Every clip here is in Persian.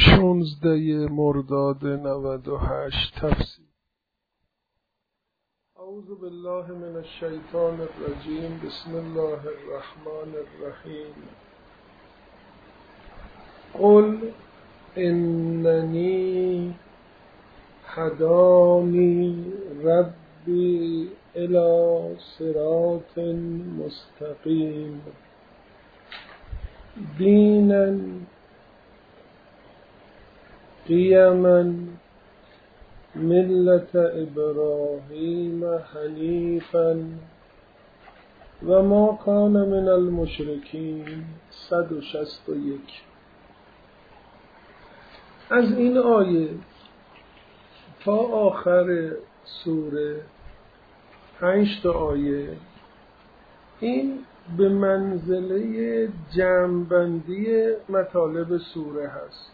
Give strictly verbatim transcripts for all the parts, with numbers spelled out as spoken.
شانزده مرداد نود و هشت تفسیر. اعوذ بالله من الشیطان الرجیم. بسم الله الرحمن الرحیم. قل اننی هدانی ربی الی صراط مستقیم دینا قیما ملت ابراهیم حنیفا و ما کان من المشرکین. صد و شصت و یک. از این آیه تا آخر سوره پنج تا آیه این به منزله جمع‌بندی مطالب سوره هست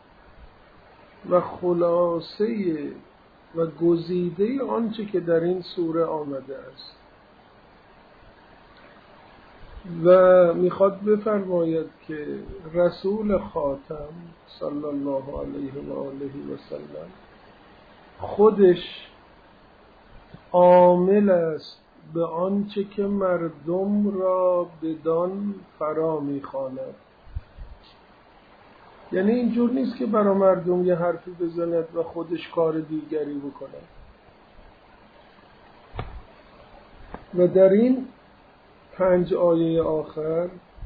و خلاصه و گزیده آنچه که در این سوره آمده است و میخواد بفرماید که رسول خاتم صلی الله علیه و آله و سلم خودش عامل است به آنچه که مردم را بدان فرا میخواند. یعنی اینجور نیست که برای مردم یه حرفی بزند و خودش کار دیگری بکنه. و در این پنج آیه آخر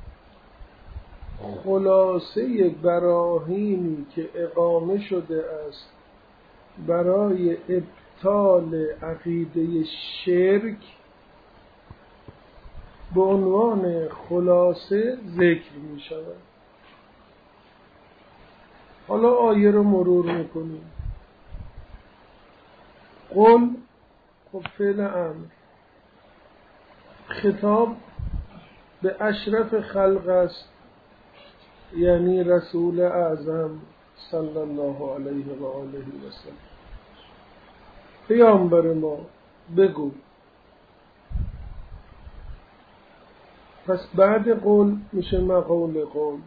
خلاصه براهینی که اقامه شده است برای ابطال عقیده شرک به عنوان خلاصه ذکر می شود. حالا آیه رو مرور میکنیم. قل خب فعل امر، خطاب به اشرف خلق است، یعنی رسول اعظم صلی الله علیه و آله و سلم. پیامبر ما بگو. پس بعد قول میشه مقول قول.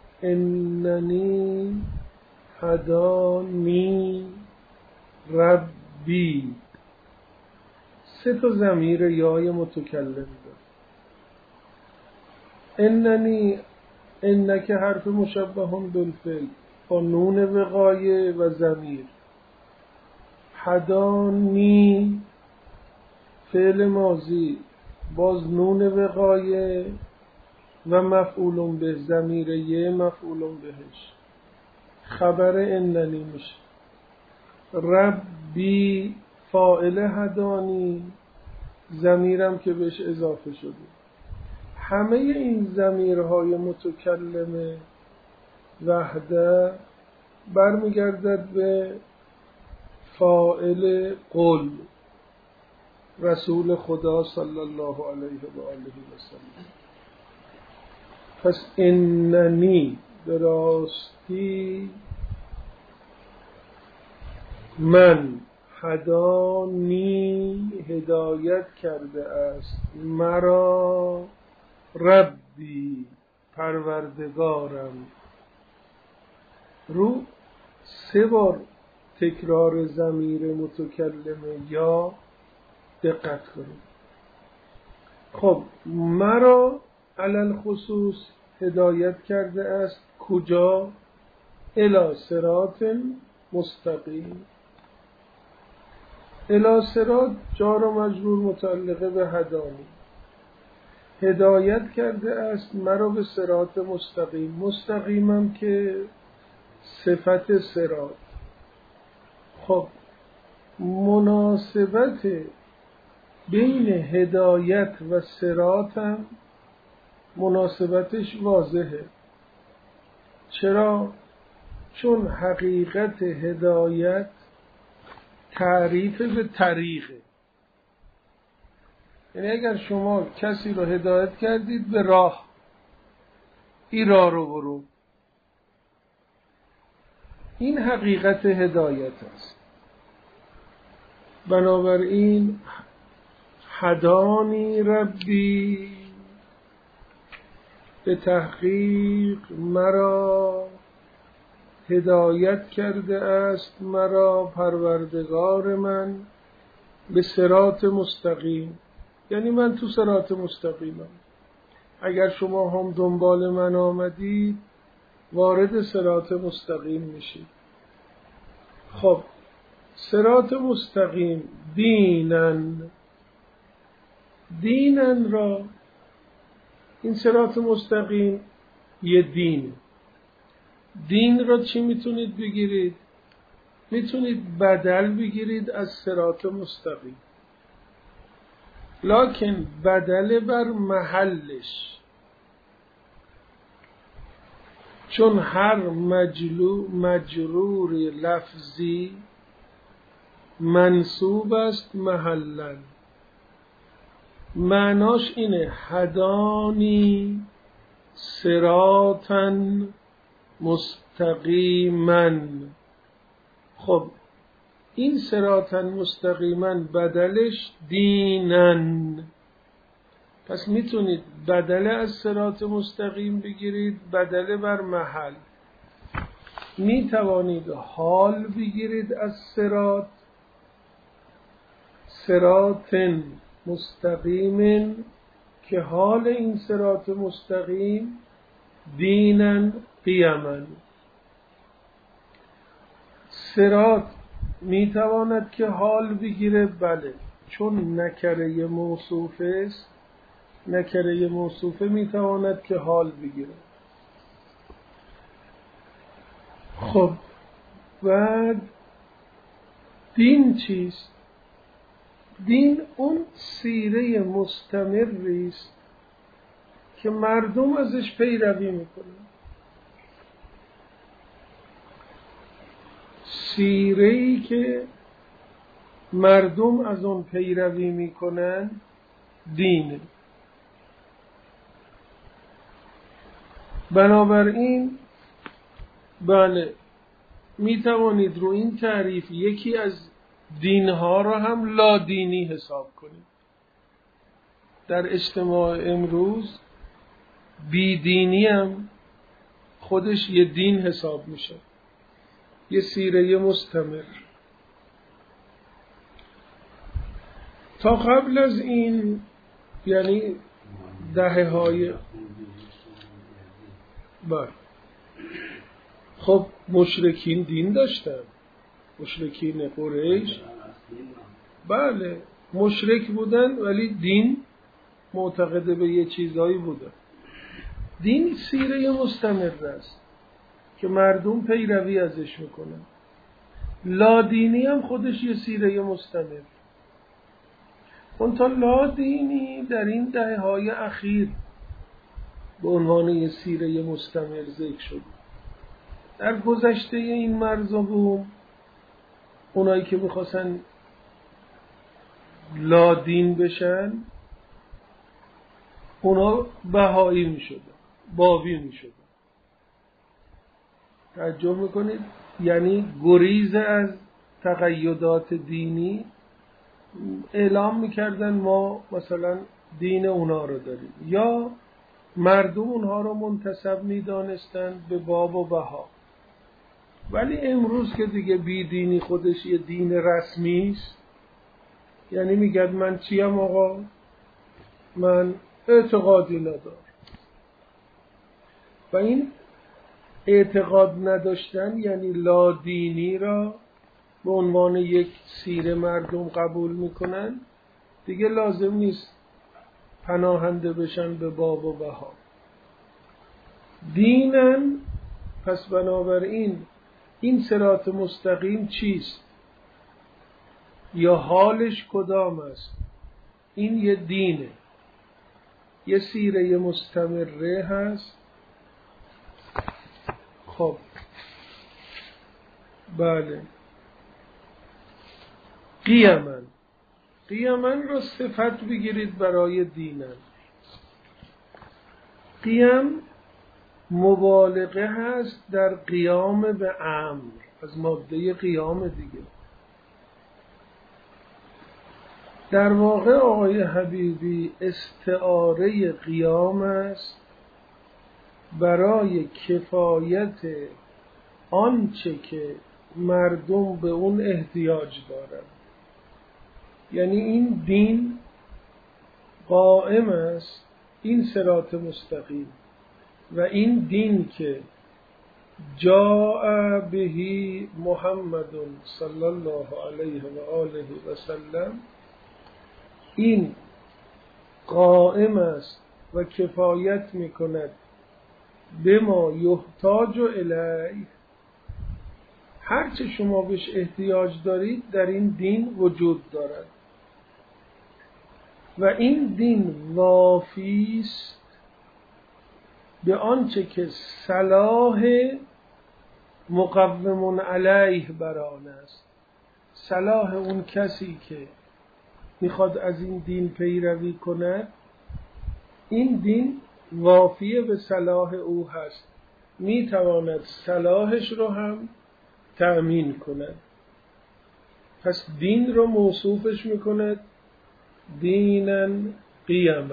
اننی هدانی ربی. سه تا ضمیر یای متکلم داره. اننی، انک حرف مشبه بالفعل با نون وقایه و ضمیر. هدانی فعل ماضی باز نون وقایه و مفعول به، ضمیر یه مفعول بهش. خبر اننی میشه. ربی فاعل هدانی، ضمیرم که بهش اضافه شده. همه این ضمیرهای متکلم وحده برمیگردد به فاعل قل، رسول خدا صلی الله علیه و آله و سلم. پس اننی دراستی من، هدانی هدایت کرده است مرا، ربی پروردگارم. رو سه بار تکرار ضمیر متکلم یا دقت کنید. خب مرا علل خصوص هدایت کرده است کجا؟ الی صراط مستقیم. الی صراط جار و مجرور متعلقه به هدانی. هدایت کرده است مرا به صراط مستقیم. مستقیمم که صفت صراط. خب مناسبت بین هدایت و صراط هم مناسبتش واضحه. چرا؟ چون حقیقت هدایت تعریف به طریقه. یعنی اگر شما کسی رو هدایت کردید به راه، این راه رو برو، این حقیقت هدایت است. بنابراین هدانی ربی، به تحقیق مرا هدایت کرده است مرا پروردگار من به صراط مستقیم. یعنی من تو صراط مستقیمم. اگر شما هم دنبال من آمدید وارد صراط مستقیم میشید. خب صراط مستقیم دینن، دینن را، این صراط مستقیم یه دین. دین را چی میتونید بگیرید؟ میتونید بدل بگیرید از صراط مستقیم، لکن بدل بر محلش، چون هر مجلو مجرور لفظی منصوب است محلا. معناش اینه هدانی صراطا مستقیما. خب این صراطا مستقیما بدلش دینن. پس میتونید بدل از صراط مستقیم بگیرید، بدل بر محل. میتوانید حال بگیرید از صراط، صراط مستقیم، که حال این صراط مستقیم دینن قیمن. صراط میتواند که حال بگیره، بله، چون نکره موصوف است، نکره موصوفه میتواند که حال بگیره. خب بعد دین چیست؟ دین اون سیره مستمری است که مردم ازش پیروی میکنن. سیره‌ای که مردم از اون پیروی میکنن دینه. بنابراین بله می توانید رو این تعریف یکی از دینها را هم لادینی حساب کنید. در اجتماع امروز بیدینی هم خودش یه دین حساب میشه، یه سیره مستمر. تا قبل از این، یعنی دهه های بله، خب مشرکین دین داشتن، مشرکین قریش بله مشرک بودن ولی دین معتقد به یه چیزایی بودن. دین سیره مستمر است که مردم پیروی ازش میکنن. لادینی هم خودش یه سیره مستمر. اون تا لادینی در این دهه های اخیر به عنوان یه سیره مستمر ذکر شد. در گذشته این مرزبون اونایی که میخواستن لادین بشن اونا بهایی میشدن، بابی میشدن. تعجب میکنید؟ یعنی گریز از تقیدات دینی اعلام میکردن ما مثلا دین اونا رو داریم، یا مردم اونها رو منتسب میدانستن به باب و بها. ولی امروز که دیگه بی دینی خودش یه دین رسمی است، یعنی میگه من چیم آقا؟ من اعتقادی ندارم. و این اعتقاد نداشتن یعنی لادینی را به عنوان یک سیره مردم قبول میکنن. دیگه لازم نیست پناهنده بشن به باب و بها. دینن. پس بنابراین این صراط مستقیم چیست؟ یا حالش کدام است؟ این یه دینه، یه سیره مستمره هست. خب بله، قیمن. قیمن را صفت بگیرید برای دینن. قیم مبالغه هست در قیام به امر، از ماده قیام دیگه. در واقع آقای حبیبی استعاره قیام است برای کفایت آنچه که مردم به اون احتیاج دارن. یعنی این دین قائم است، این صراط مستقیم و این دین که جاء بهی محمد صلی الله علیه و آله و سلم، این قائم است و کفایت میکند به ما یحتاج الیه، هرچه شما بهش احتیاج دارید در این دین وجود دارد و این دین وافی است به آنچه که صلاح مقوم علیه بر آن است. صلاح اون کسی که میخواد از این دین پیروی کند، این دین وافی به صلاح او هست، میتواند صلاحش رو هم تأمین کند. پس دین رو موصوفش میکند دینا قیما،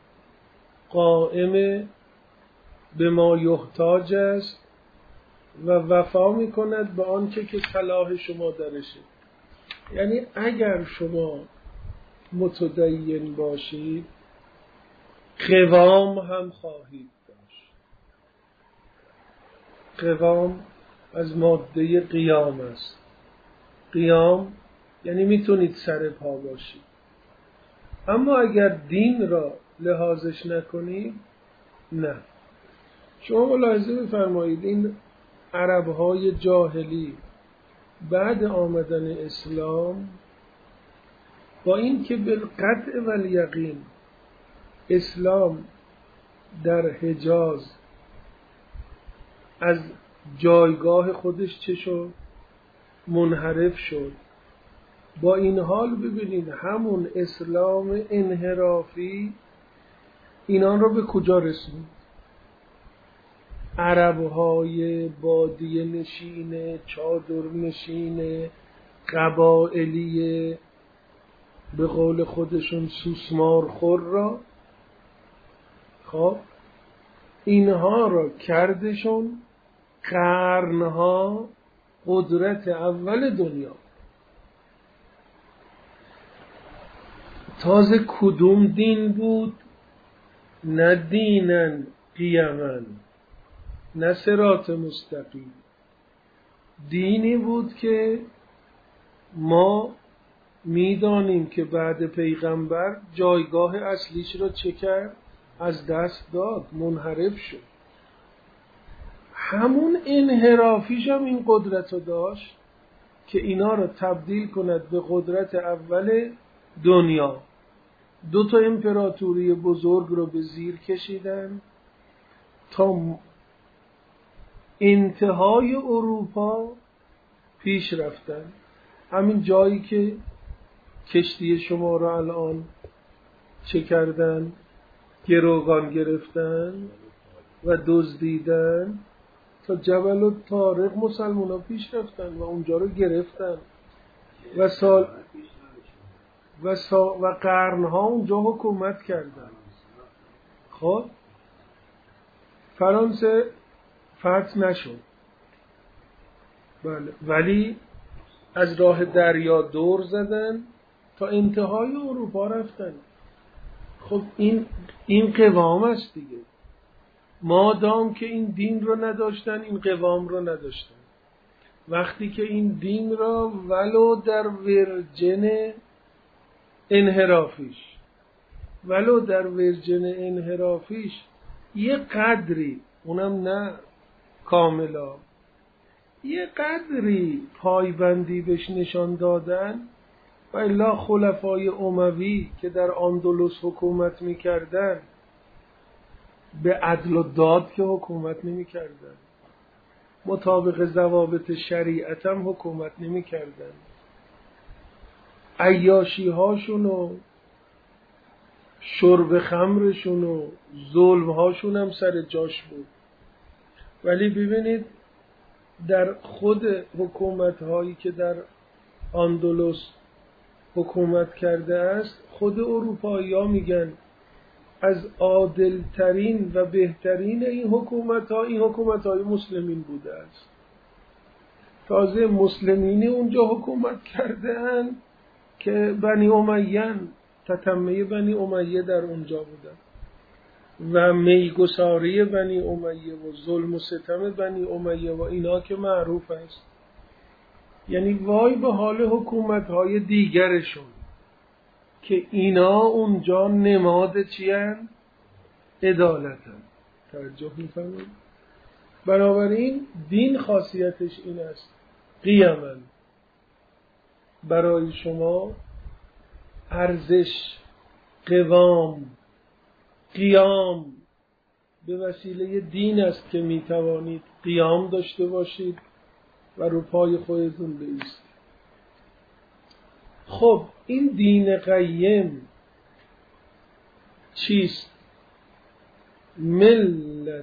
قائم به ما یحتاج است و وفا میکند به آنچه که صلاح شما درشه. یعنی اگر شما متدین باشید قوام هم خواهید داشت. قوام از ماده قیام است. قیام یعنی میتونید سر پا باشید. اما اگر دین را لحاظش نکنید، نه. شما ملاحظه بفرمایید این عربهای جاهلی بعد آمدن اسلام، با این که بالقطع و الیقین اسلام در حجاز از جایگاه خودش چه شد؟ منحرف شد. با این حال ببینید همون اسلام انحرافی اینان رو به کجا رسوند؟ عربهای بادیه نشین، چادر نشین، قبائلی به قول خودشون سوسمار خور را، خب اینها را کردشون قرنها قدرت اول دنیا. تازه کدوم دین بود؟ نه دینن قیمن، نه صراط مستقیم. دینی بود که ما میدانیم که بعد پیغمبر جایگاه اصلیش را چه کرد؟ از دست داد، منحرف شد. همون انحرافیش هم این قدرت رو داشت که اینا رو تبدیل کند به قدرت اول دنیا. دو تا امپراتوری بزرگ رو به زیر کشیدن تا انتهای اروپا پیش رفتن. همین جایی که کشتی شما رو الان چه کردن؟ گروگان گرفتن و دزدیدن، تا جبل الطارق مسلمان ها پیش رفتن و اونجا رو گرفتن و سال و, سا و قرنها اونجا حکومت کردن. خب فرانسه فتح نشد، بله، ولی از راه دریا دور زدن تا انتهای اروپا رفتن. خب این این قوام است دیگه. مادام که این دین رو نداشتن، این قوام رو نداشتن. وقتی که این دین را ولو در ورجن انحرافیش ولو در ورجن انحرافیش یه قدری، اونم نه کاملا، یه قدری پایبندی بهش نشان دادن، و الا خلفای اموی که در اندلس حکومت میکردن به عدل و داد که حکومت نمیکردن، مطابق ضوابط شریعت هم حکومت نمیکردن. عیاشی هاشون و شرب خمرشون و ظلم هاشون هم سر جاش بود. ولی ببینید در خود حکومت هایی که در اندلس حکومت کرده است، خود اروپایی ها میگن از عادلترین و بهترین این حکومت ها این حکومت های مسلمین بوده است. تازه مسلمینی اونجا حکومت کرده اند که بنی امیه، تتمه بنی امیه در اونجا بودن و میگساری بنی امیه و ظلم و ستم بنی امیه و اینا که معروف است. یعنی وای به حال حکومت‌های دیگرشون که اینا اونجا نماد چی هستند؟ عدالتن. توجه می‌فرمایید؟ بنابراین دین خاصیتش این است قیما، برای شما ارزش، قوام، قیام به وسیله دین است که می توانید قیام داشته باشید و رو پای خودتون بایستید. خب این دین قیم چیست؟ ملت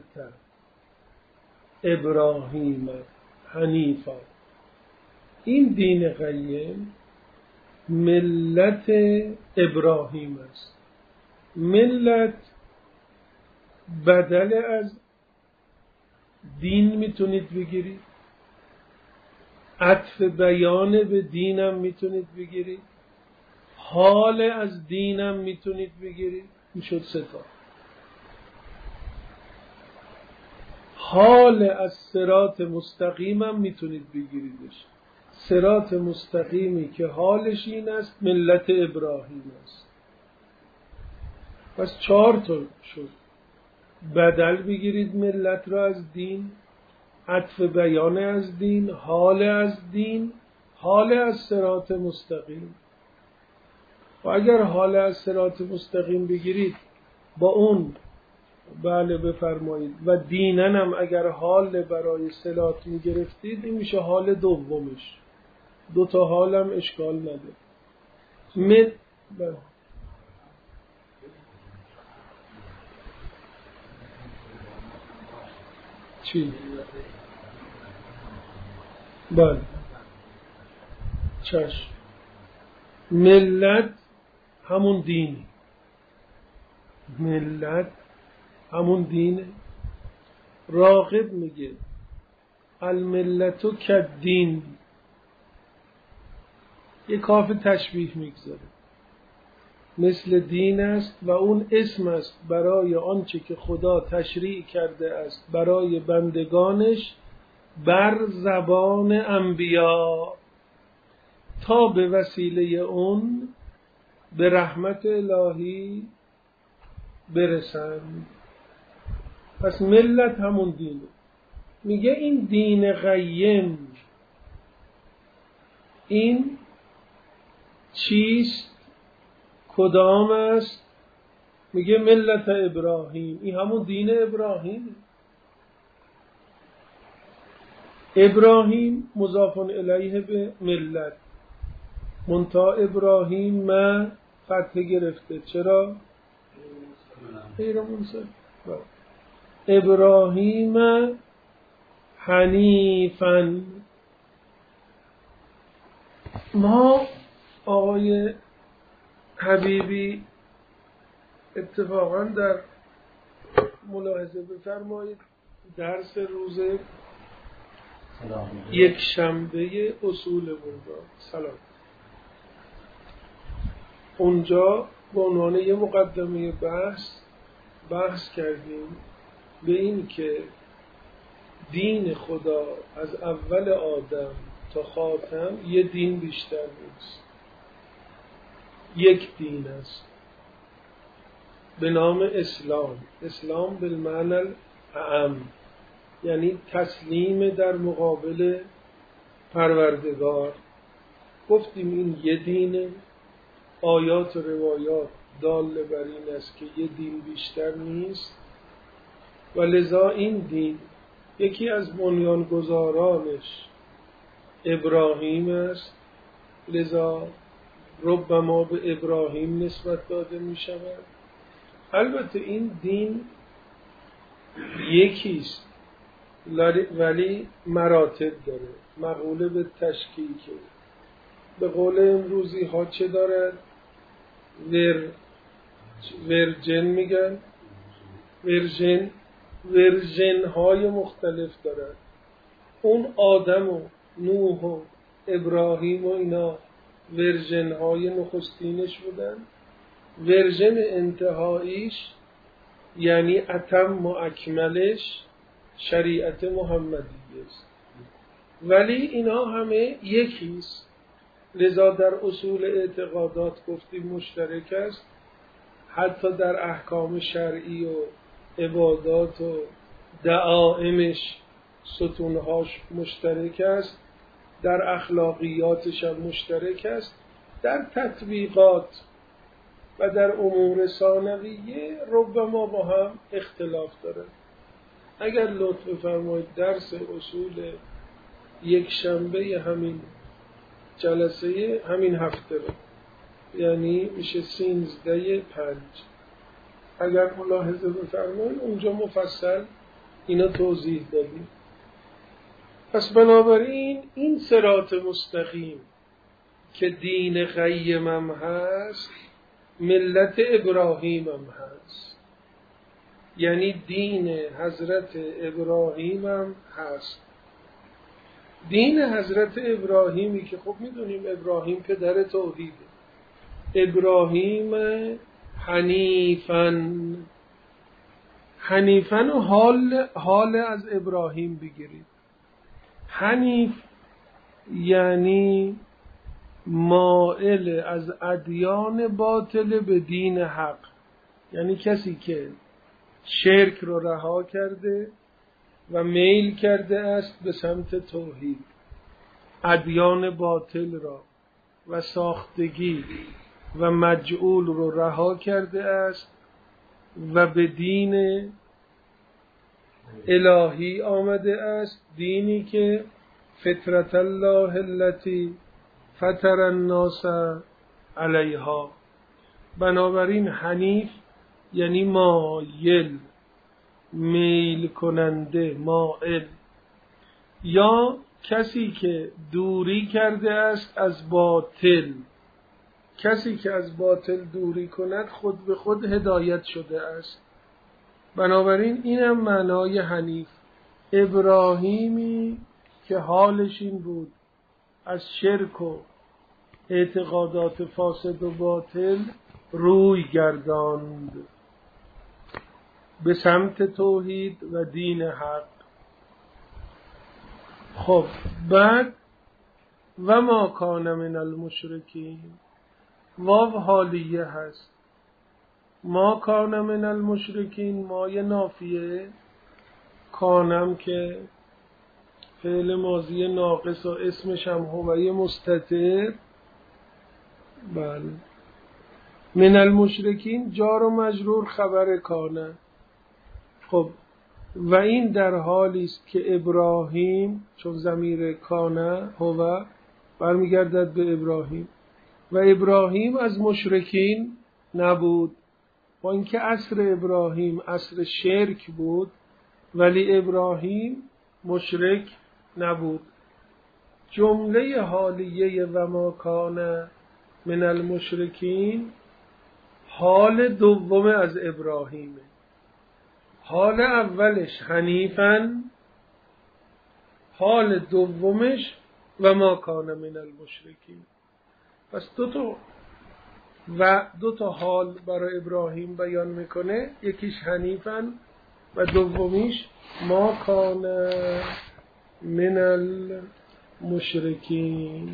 ابراهیم حنیفا. این دین قیم ملت ابراهیم است. ملت بدل از دین میتونید بگیرید، عطف بیان به دینم میتونید بگیرید، حال از دینم میتونید بگیرید. میشد سه تا. حال از صراط مستقیمم میتونید بگیریدش. صراط مستقیمی که حالش این است ملت ابراهیم است. پس چهار تا شد. بدل بگیرید ملت را از دین، عطف بیان از دین، حال از دین، حال از صراط مستقیم. و اگر حال از صراط مستقیم بگیرید با اون بله بفرمایید و دینن هم اگر حال برای صراط میگرفتید این میشه حال دومش. دو تا حال هم اشکال نداره. مل بله. چی؟ بله چشم. ملت همون دین، ملت همون دینه. راغب میگه الملتو کدین، یه کاف تشبیه میگذاره، مثل دین است و اون اسم است برای آنچه که خدا تشریع کرده است برای بندگانش بر زبان انبیا تا به وسیله اون به رحمت الهی برسند. پس ملت همون دینه. میگه این دین قیم این چیست؟ کدام است؟ میگه ملت ابراهیم. این همون دین ابراهیم. ابراهیم مضاف الیه به ملت، منتها ابراهیم ما فتحه گرفته. چرا؟ غیر منصرف. ابراهیم حنیفاً. ما آقای حبیبی اتفاقاً در ملاحظه بفرمایید درس روز یک شنبه اصول بودا سلام اونجا به عنوان یه مقدمه بحث بحث کردیم به این که دین خدا از اول آدم تا خاتم یه دین بیشتر نیست، یک دین است به نام اسلام. اسلام بالمعنی اعم، یعنی تسلیم در مقابل پروردگار. گفتیم این یه دینه. آیات و روایات دال بر این است که یه دین بیشتر نیست و لذا این دین یکی از بنیانگذارانش ابراهیم است، لذا ربما به ابراهیم نسبت داده می شود. البته این دین یکیست ولی مراتب داره، مقوله به تشکیکه. به قول امروزی ها چه دارد؟ ور ورژن میگن، ورژن ورژن های مختلف دارد. اون آدمو نوح و ابراهیم و اینا ورژن های نخستینش بودن، ورژن انتهاییش یعنی اتم و اکملش شریعت محمدیه است. ولی اینا همه یکیست، لذا در اصول اعتقادات گفتیم مشترک است، حتی در احکام شرعی و عبادات و دعائمش ستونهاش مشترک است، در اخلاقیاتش هم مشترک است، در تطبیقات و در امور ثانویه ربما با هم اختلاف داره. اگر لطف فرمایید درس اصول یک شنبه همین جلسه همین هفته رو، یعنی میشه سینزده پنج، اگر ملاحظه بفرمایید اونجا مفصل اینا توضیح دادیم. پس بنابراین این صراط مستقیم که دین قیمم هست ملت ابراهیم هم هست، یعنی دین حضرت ابراهیم هم هست. دین حضرت ابراهیمی که خب میدونیم ابراهیم پدر توحیده، ابراهیم حنیفن، حنیفن و حال, حال از ابراهیم بگیرید. حنیف یعنی مائل از ادیان باطل به دین حق، یعنی کسی که شرک رو رها کرده و میل کرده است به سمت توحید، ادیان باطل را و ساختگی و مجعول رو رها کرده است و به دین الهی آمده است، دینی که فطرت الله التي فطر الناس علیها. بنابراین حنیف یعنی مایل، میل کننده، مائل، یا کسی که دوری کرده است از باطل. کسی که از باطل دوری کند خود به خود هدایت شده است. بنابراین اینم معنای حنیف. ابراهیمی که حالش این بود از شرک و اعتقادات فاسد و باطل روی گرداند به سمت توحید و دین حق. خب بعد و ما کان من المشرکین، واو حالیه هست. ما کان من المشرکین، ما یه نافیه، کانم که فعل ماضی ناقص و اسمش هم هویه مستتر. بله، من المشرکین جار و مجرور خبر کانه. خب و این در حالی است که ابراهیم، چون ضمیر کانه هو برمیگردد به ابراهیم، و ابراهیم از مشرکین نبود، با اینکه عصر ابراهیم عصر شرک بود ولی ابراهیم مشرک نبود. جمله حالیه و ما کان من المشرکین حال دوم از ابراهیمه. حال اولش حنیفن، حال دومش و ما کان من المشرکین. پس دو تا و دو تا حال برای ابراهیم بیان میکنه، یکیش حنیفن و دومیش ما کان من المشرکین.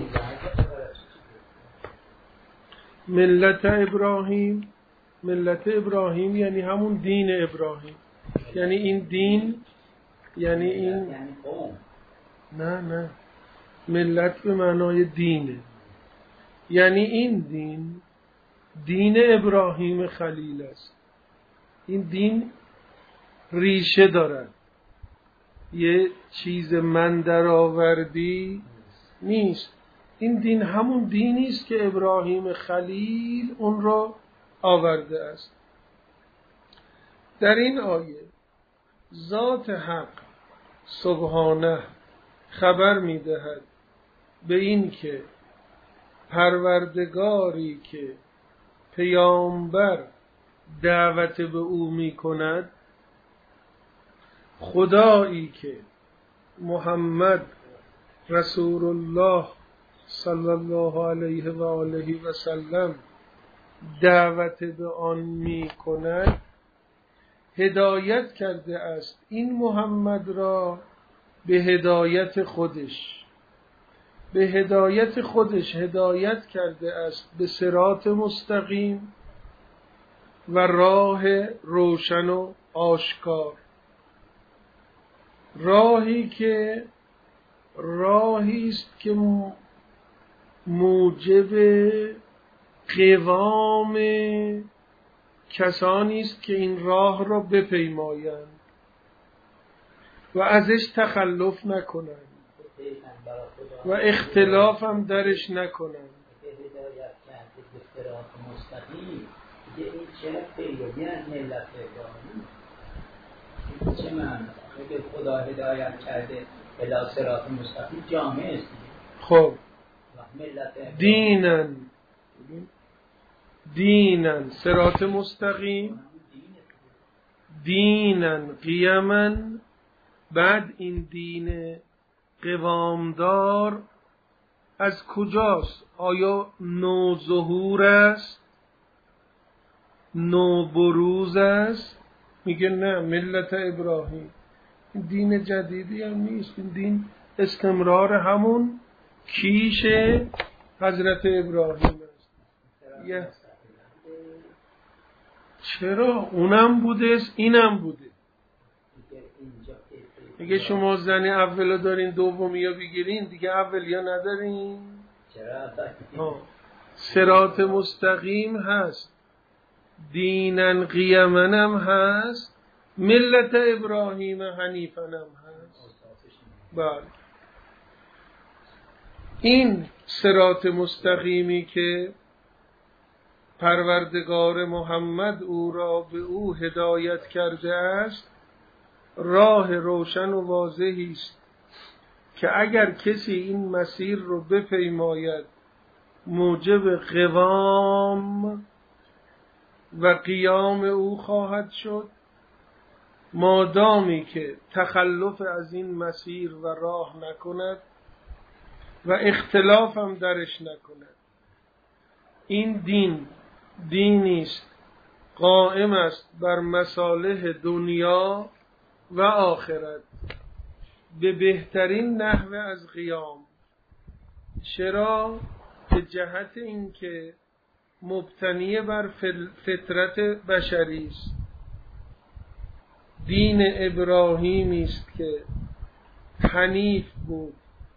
ملت ابراهیم، ملت ابراهیم یعنی همون دین ابراهیم، یعنی این دین، یعنی این نه نه ملت به معنای دینه، یعنی این دین دین ابراهیم خلیل است. این دین ریشه دارد، یه چیز من در آوردی نیست. این دین همون دینی است که ابراهیم خلیل اون را آورده است. در این آیه ذات حق سبحانه خبر می‌دهد به این که پروردگاری که پیامبر دعوت به او می‌کند، خدایی که محمد رسول الله صلی الله علیه و آله و سلم دعوت به آن می کند، هدایت کرده است این محمد را به هدایت خودش، به هدایت خودش هدایت کرده است به صراط مستقیم و راه روشن و آشکار، راهی که راهی است که موجب قوام کسانی است که این راه را بپیمایند و ازش تخلف نکنند و اختلاف هم درش نکنند. چه معنی؟ اگه خدا هدایت کرده الی صراط مستقیم جامع است. خب دینن دینن صراط مستقیم، دینن قیمن، بعد این دین قوامدار از کجاست؟ آیا نو ظهور است؟ نو بروز است؟ میگه نه، ملت ابراهیم. این دین جدیدی هم نیست، این دین استمرار همون کیش حضرت ابراهیم است. یه چرا؟ اونم بوده است اینم بوده. میگه شما زنی اولو دارین دومی یا بگیرین دیگه اولی یا ندارین. صراط مستقیم هست، دینن قیمنم هست، ملت ابراهیم حنیفنم هست. بله، این صراط مستقیمی که پروردگار محمد او را به او هدایت کرده است، راه روشن و واضحی است که اگر کسی این مسیر رو بپیماید موجب قوام و قیام او خواهد شد، مادامی که تخلف از این مسیر و راه نکند و اختلاف هم درش نکند. این دین دینی است قائم است بر مصالح دنیا و آخرت به بهترین نحو از قیام. چرا؟ به جهت اینکه مبتنی بر فطرت بشری است. دین ابراهیمی است که حنیف بود،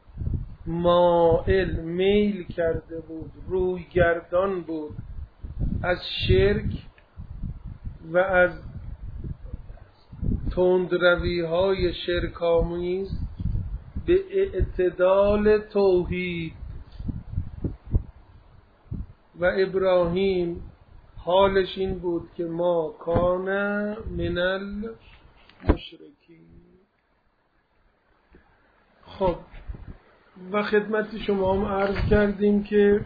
مائل میل کرده بود، روی گردان بود از شرک و از تندروی های شرک‌آمیز به اعتدال توحید. و ابراهیم حالش این بود که ما کان من المشرکین. خب و خدمت شما هم عرض کردیم که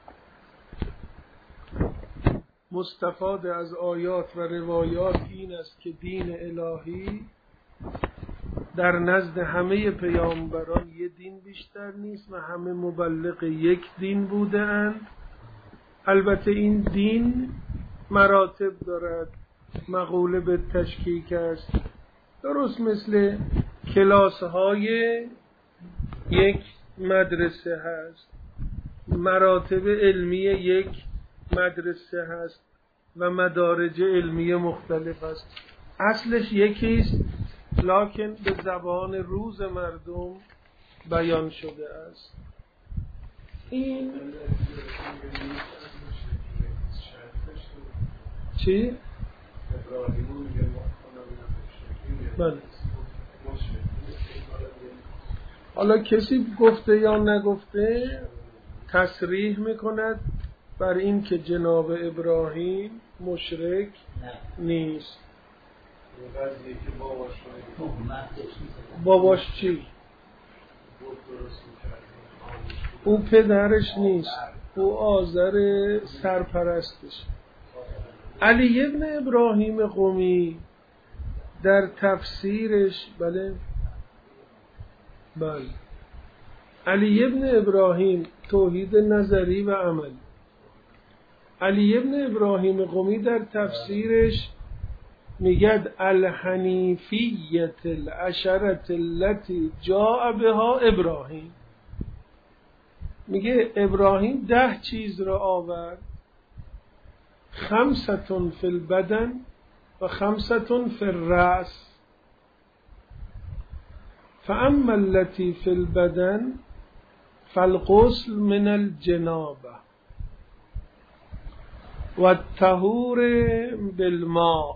مستفاد از آیات و روایات این است که دین الهی در نزد همه پیامبران یه دین بیشتر نیست و همه مبلغ یک دین بوده اند. البته این دین مراتب دارد، مقوله به تشکیک است، درست مثل کلاس های یک مدرسه هست، مراتب علمی یک مدرسه هست و مدارج علمی مختلف است. اصلش یکیست لکن به زبان روز مردم بیان شده است. این چی؟ بله. حالا کسی گفته یا نگفته تصریح میکند بر این که جناب ابراهیم مشرک نیست. باباش چی؟ او پدرش نیست، او آذر سرپرستش. علی ابن ابراهیم قمی در تفسیرش بله بله علی ابن ابراهیم توحید نظری و عملی. علی ابن ابراهیم قمی در تفسیرش میگد الحنیفیت العشرة التي جاء بها ابراهیم، میگه ابراهیم ده چیز را آورد، خمسة فی البدن و خمسة فی الرأس، فاما التي فی البدن فالغسل من الجنابه و الطهور بالماء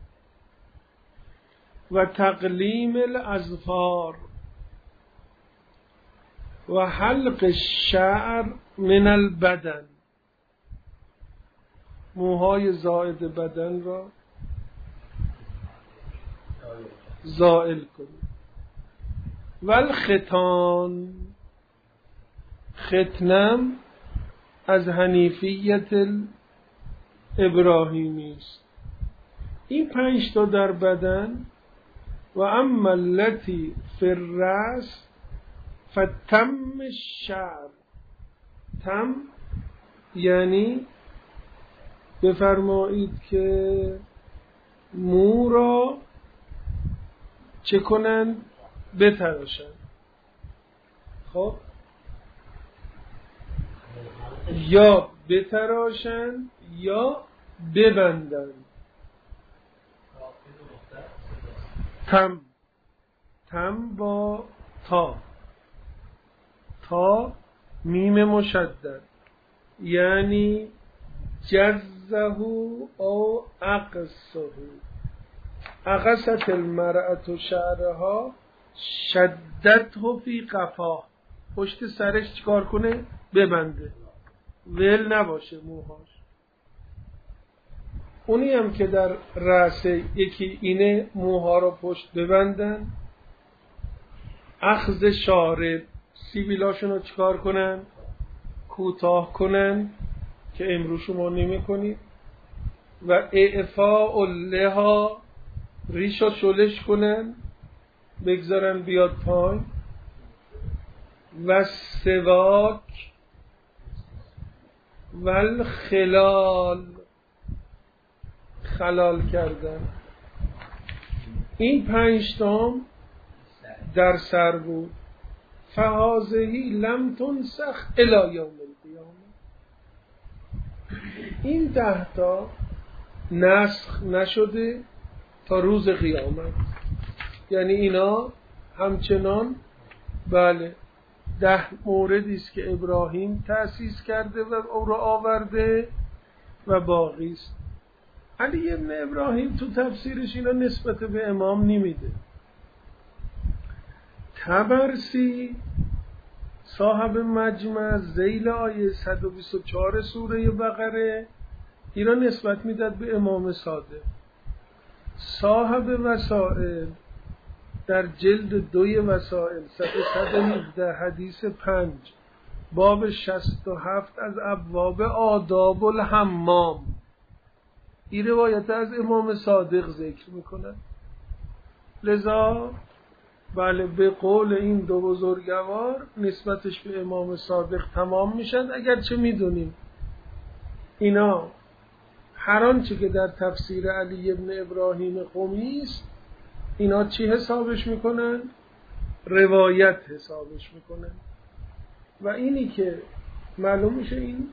و تقلیم الاظفار و حلق الشعر من البدن، موهای زائد بدن را زائل کنید، و الختان، ختنم از حنیفیت ابراهیمی است. این پنج تا در بدن. و اما التي فی الرأس فتم الشعر، تم یعنی بفرمایید که مو را چه کنن؟ بتراشن. خب یا بتراشن یا ببندن. تم، تم با تا، تا میم مشدد، یعنی جزه او اقصه. اقصت المرأة شعرها شدته فی قفاه، پشت سرش چیکار کنه؟ ببنده، ول نباشه موهاش. اونی هم که در رأس یکی اینه موها رو پشت ببندن، اخذ شارب، سیبیلاشون رو چیکار کنن؟ کوتاه کنن که امروز شما نمی کنید. و اعفاء اللحا، ریشا شلش کنن بگذارن بیاد پایین. و سواک و الخلال، خلال کردن. این پنج تام در سر بود. فهذهی لم تنسخ الی یوم القیامه، این ده تا نسخ نشده تا روز قیامت. یعنی اینا همچنان بله ده موردی است که ابراهیم تأسیس کرده و او را آورده و باقی است. علی ابن ابراهیم تو تفسیرش اینا نسبت به امام نمیده. طبرسی صاحب مجمع ذیل آیه صد و بیست و چهار سوره بقره اینا نسبت میداد به امام صادق. صاحب وسائل در جلد دوی وسائل صد و هفده حدیث پنج باب شصت و هفت از ابواب آداب الحمام این روایت از امام صادق ذکر میکنه. لذا بله به قول این دو بزرگوار نسبتش به امام صادق تمام میشن، اگرچه میدونیم اینا هر آنچه که در تفسیر علی ابن ابراهیم قمی است اینا چی حسابش میکنن؟ روایت حسابش میکنن. و اینی که معلوم میشه این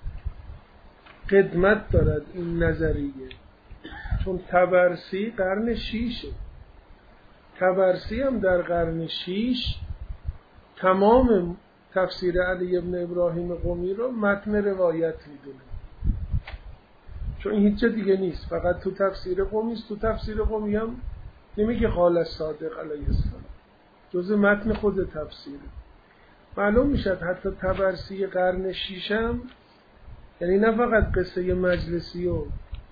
قدمت دارد این نظریه، چون طبرسی قرن شیشه. طبرسی هم در قرن شیش تمام تفسیر علی ابن ابراهیم قمی رو متن روایت میدونه، چون این هیچ دیگه نیست، فقط تو تفسیر قمی است. تو تفسیر قمی هم نمیگه قال الصادق علیه السلام، جزء متن خود تفسیره. معلوم میشد حتی طبرسی قرن شیشم یعنی نه فقط قصه مجلسی و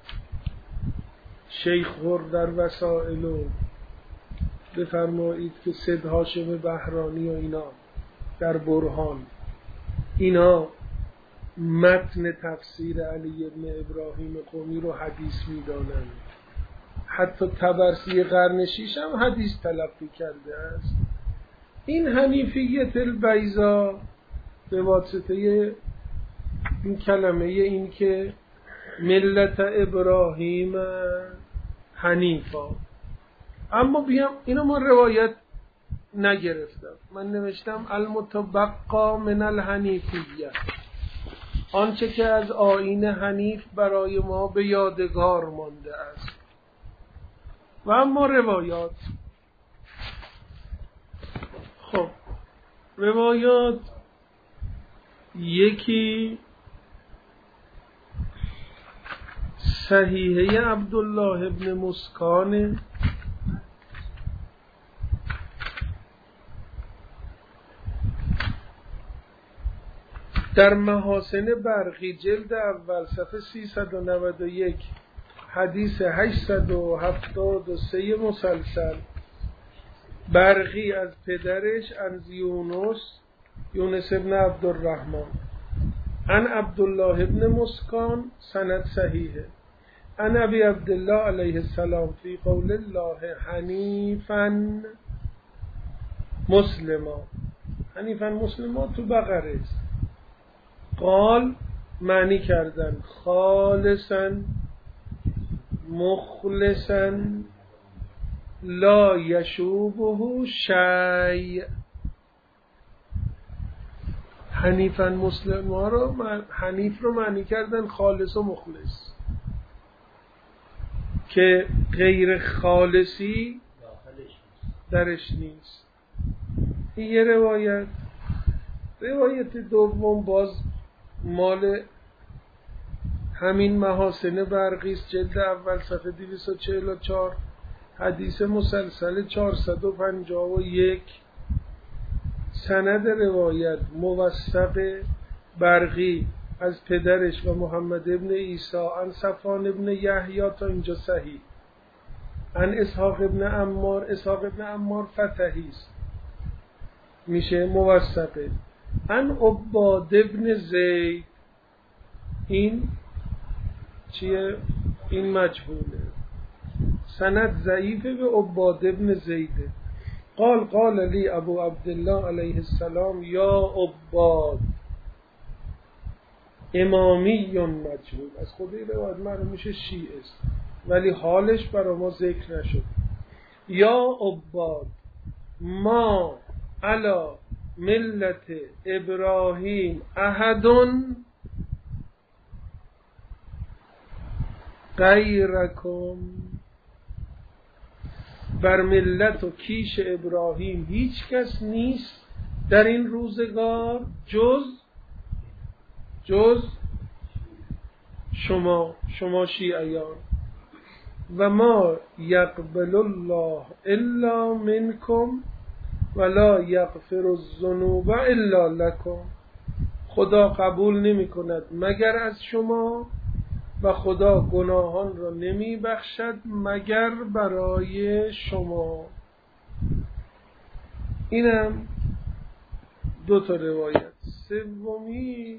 شیخ غر در وسائل و بفرمایید که سید هاشم بهرانی و اینا در برهان، اینا متن تفسیر علی ابن ابراهیم قمی رو حدیث میدانند. حتی طبرسی قرن شیش هم حدیث تلقی کرده است. این حنیفیت البیضا به واسطه این کلمه این که ملت ابراهیم حنیفا. اما بیام اینو ما روایت نگرفتم، من نوشتم المتبقا من الحنیفیه، آنچه که از آیین حنیف برای ما به یادگار مانده است. و اما روایات، خب روایات یکی صحیحه عبدالله ابن مسکان، در محاسن برقی جلد اول صفحه سیصد و نود و یک حدیث هشتصد و هفتاد و سه مسلسل، برقی از پدرش از یونس یونس ابن عبدالرحمن عن عبدالله ابن مسکان، سند صحیحه، عن ابی عبدالله علیه السلام فی قول الله حنیفا مسلما. حنیفا مسلما تو بقره است. قال معنی کردن خالصا مخلصا لا یشوبه شیء. حنیفا مسلما رو حنیف رو معنی کردن خالص و مخلص، که غیر خالصی درش نیست. این یه روایت. روایت دوم باز مال همین محاسن برقیست، جلد اول صفحه دویست و چهل و چهار حدیث مسلسل چهارصد و پنجاه و یک، سند روایت موثق برقی از پدرش و محمد ابن عیسی عن صفوان ابن یحیی تا اینجا صحیح، عن اسحاق ابن عمار، اسحاق ابن عمار فتحی است میشه موثقه، عن عباد ابن زید، این چیه؟ این مجهوله، سند ضعیفه به عباد ابن زیده. قال قال لی ابو عبدالله علیه السلام یا عباد، امامی مجهول، از خودی روایت معلوم میشه شیعه است ولی حالش برای ما ذکر نشد. یا عباد ما علی ملت ابراهیم احدن غیرکم، بر ملت و کیش ابراهیم هیچ کس نیست در این روزگار جز جز شما شما شیعیان. و ما یقبل الله الا منکم ولا یغفر الذنوب الا لکم، خدا قبول نمی کند مگر از شما و خدا گناهان را نمی بخشد مگر برای شما. اینم دو تا روایت. سومی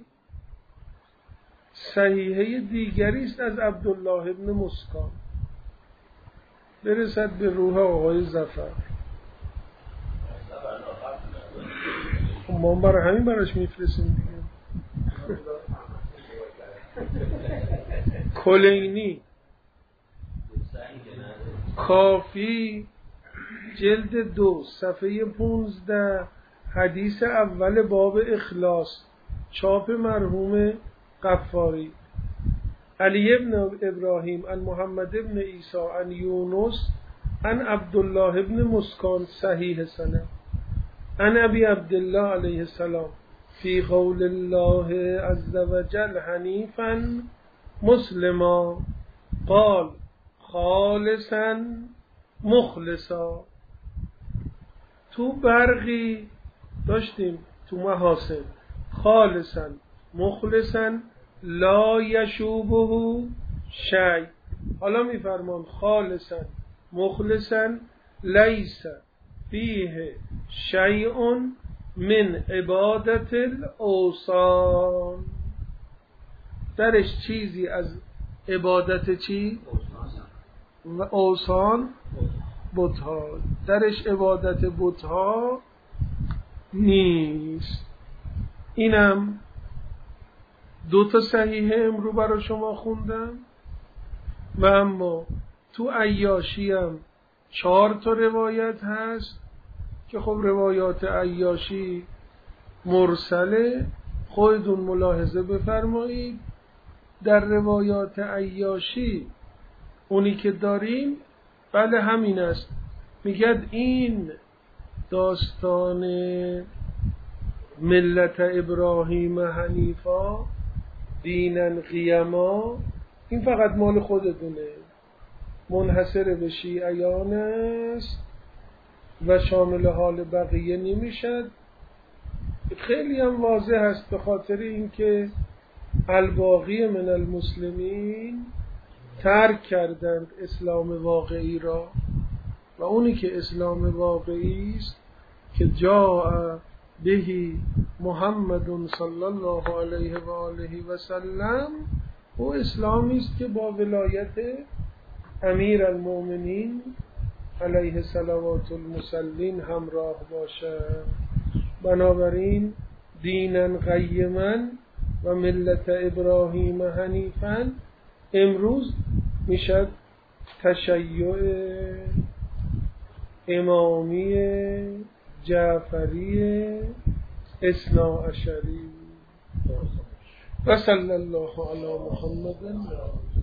صحیحه دیگری است از عبدالله ابن مسکان، برسد به روح آقای ظفر. ما برای همین براش میفرستیم دیگه. کلینی کافی جلد دو صفحه پونزده حدیث اول باب اخلاص، چاپ مرحوم غفاری. علی ابن ابراهیم عن محمد ابن عیسی عن یونس عن عبدالله ابن مسکان صحیح سند، عن ابی عبدالله علیه السلام فی قول الله عز وجل حنیفا مسلما قال خالصا مخلصا. تو برقی داشتیم تو محاسن خالصا مخلصا لا یشوبه شیء، حالا میفرمان خالصا مخلصا لیس فیه شیء من عبادت الاوثان، درش چیزی از عبادت چی؟ و اوثان بت‌ها، درش عبادت بت‌ها نیست. اینم دو تا صحیح امرو برای شما خوندم و اما تو عیاشی هم چهار تا روایت هست که خب روایات عیاشی مرسله. خودتون ملاحظه بفرمایید در روایات عیاشی اونی که داریم بله همین است. میگد این داستان ملت ابراهیم حنیفا دینن قیما این فقط مال خودتونه، منحصر به شیعیان است و شامل حال بقیه نمیشد. خیلی هم واضح است به خاطر اینکه الباقی من المسلمین ترک کردند اسلام واقعی را و اونی که اسلام واقعی است که جاء بهی محمد صلی الله علیه و آله و سلم او اسلامی است که با ولایت امیر المؤمنین علیه صلوات المسلین همراه باشد. بنابراین دینن قیما و ملت ابراهیم حنیفا امروز میشد تشیع امامی جعفری اثنا عشری. و صلی الله علی محمد.